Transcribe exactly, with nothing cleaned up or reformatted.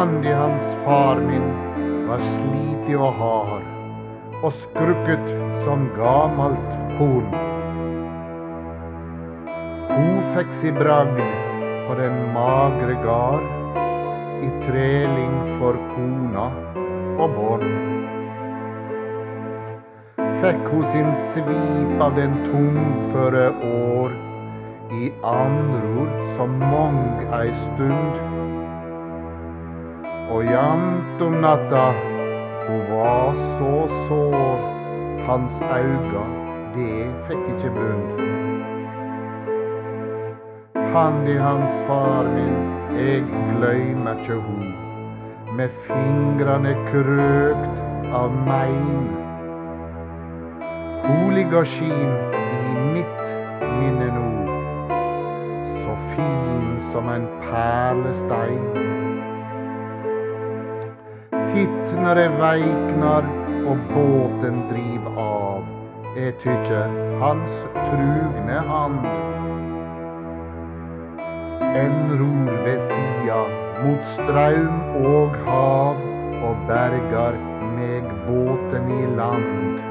Handi hans far min var slipig og hard, og skrukket som gamalt horn. Hun fikk si bragd på den magre gard, i treling for kona og barn. Fikk hun sin svip av den tungføre år, i andror som mong ei stund. Og jamt om natta, hun var så sår, hans auga, det fikk ikkje blund. Handi hans far min, eg gløymer ikkje ho, med fingrane krøkt av mein. Ho ligg og skin i mitt minne no, så fin som en perlestein. Titt når eg veiknar og båten driv av, eg tykkjer hans trugne hand. En ror ved sida mot straum og hav, og bergar meg båten i land.